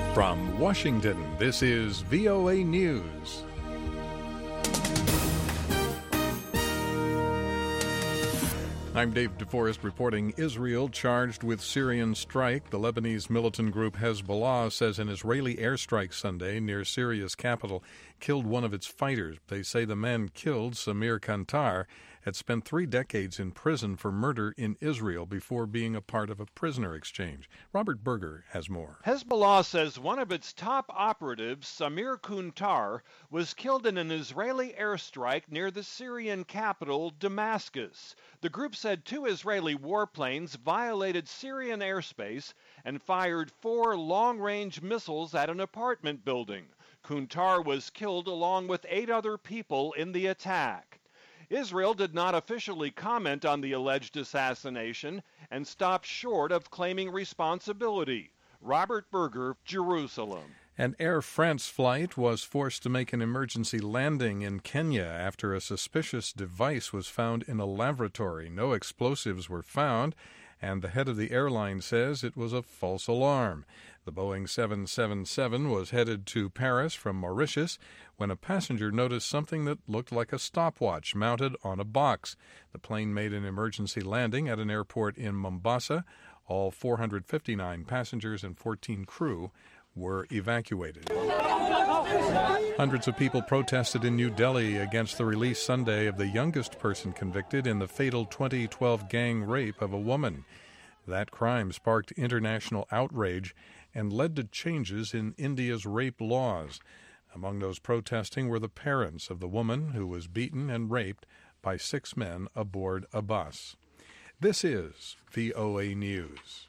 From Washington, this is VOA News. I'm Dave DeForest reporting. Israel charged with Syrian strike. The Lebanese militant group Hezbollah says an Israeli airstrike Sunday near Syria's capital killed one of its fighters. They say the man killed, Samir Kantar, had spent 3 decades in prison for murder in Israel before being a part of a prisoner exchange. Robert Berger has more. Hezbollah says one of its top operatives, Samir Kantar, was killed in an Israeli airstrike near the Syrian capital, Damascus. The group said 2 Israeli warplanes violated Syrian airspace and fired 4 long-range missiles at an apartment building. Kantar was killed along with 8 other people in the attack. Israel did not officially comment on the alleged assassination and stopped short of claiming responsibility. Robert Berger, Jerusalem. An Air France flight was forced to make an emergency landing in Kenya after a suspicious device was found in a laboratory. No explosives were found, and the head of the airline says it was a false alarm. The Boeing 777 was headed to Paris from Mauritius when a passenger noticed something that looked like a stopwatch mounted on a box. The plane made an emergency landing at an airport in Mombasa. All 459 passengers and 14 crew were evacuated. Hundreds of people protested in New Delhi against the release Sunday of the youngest person convicted in the fatal 2012 gang rape of a woman. That crime sparked international outrage and led to changes in India's rape laws. Among those protesting were the parents of the woman who was beaten and raped by 6 men aboard a bus. This is VOA News.